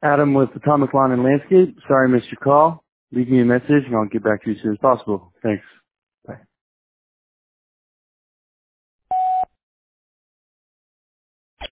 Adam with Atomic Lawn and Landscape. Sorry I missed your call. Leave me a message and I'll get back to you as soon as possible. Thanks.